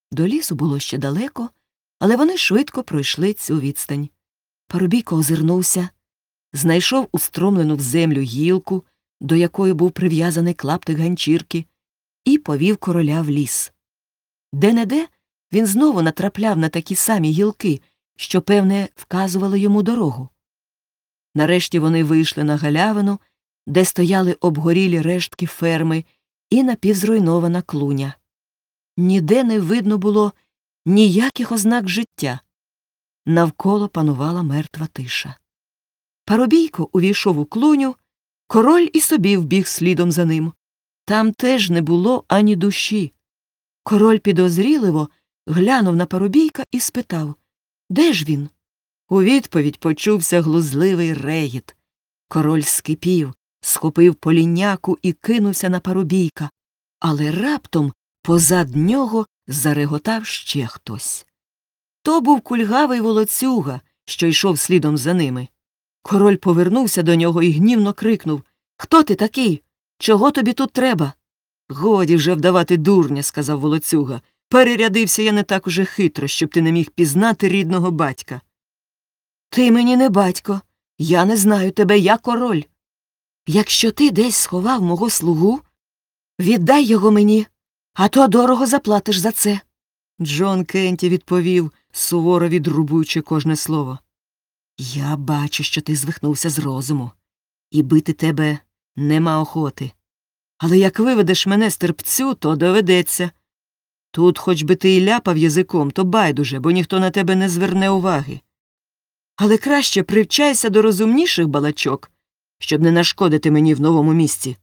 До лісу було ще далеко, але вони швидко пройшли цю відстань. Парубійко озирнувся, знайшов устромлену в землю гілку, до якої був прив'язаний клаптик ганчірки, і повів короля в ліс. Де-не-де він знову натрапляв на такі самі гілки, що, певне, вказували йому дорогу. Нарешті вони вийшли на галявину, де стояли обгорілі рештки ферми і напівзруйнована клуня. Ніде не видно було ніяких ознак життя. Навколо панувала мертва тиша. Парубійко увійшов у клуню, король і собі вбіг слідом за ним. Там теж не було ані душі. Король підозріливо глянув на Парубійка і спитав: «Де ж він?» У відповідь почувся глузливий регіт. Король скипів, схопив поліняку і кинувся на Парубійка. Але раптом позад нього зареготав ще хтось. То був кульгавий волоцюга, що йшов слідом за ними. Король повернувся до нього і гнівно крикнув: «Хто ти такий? Чого тобі тут треба?» «Годі вже вдавати дурня», – сказав волоцюга. «Перерядився я не так уже хитро, щоб ти не міг пізнати рідного батька». «Ти мені не батько. Я не знаю тебе, я король. Якщо ти десь сховав мого слугу, віддай його мені, а то дорого заплатиш за це». Джон Кенті відповів, суворо відрубуючи кожне слово: «Я бачу, що ти звихнувся з розуму, і бити тебе нема охоти. Але як виведеш мене з терпцю, то доведеться. Тут хоч би ти і ляпав язиком, то байдуже, бо ніхто на тебе не зверне уваги. Але краще привчайся до розумніших балачок, щоб не нашкодити мені в новому місці.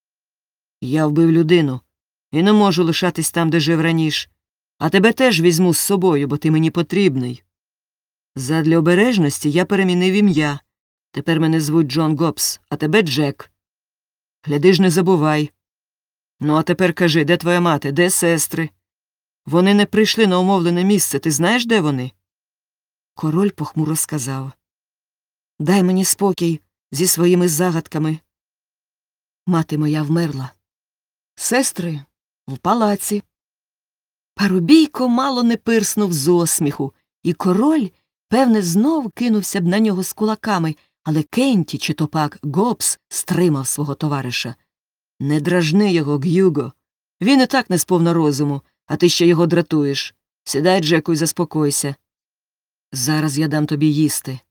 Я вбив людину і не можу лишатись там, де жив раніше. А тебе теж візьму з собою, бо ти мені потрібний. Задля обережності я перемінив ім'я. Тепер мене звуть Джон Гобс, а тебе Джек. Гляди ж, не забувай. Ну, а тепер кажи, де твоя мати, де сестри? Вони не прийшли на умовлене місце, ти знаєш, де вони?» Король похмуро сказав: «Дай мені спокій зі своїми загадками. Мати моя вмерла. Сестри в палаці». Парубійко мало не пирснув з осміху, і король, певне, знов кинувся б на нього з кулаками, але Кенті, чи то пак Гобс, стримав свого товариша. «Не дражни його, Г'юго. Він і так не сповна розуму, а ти ще його дратуєш. Сідай, Джеку, і заспокойся. Зараз я дам тобі їсти.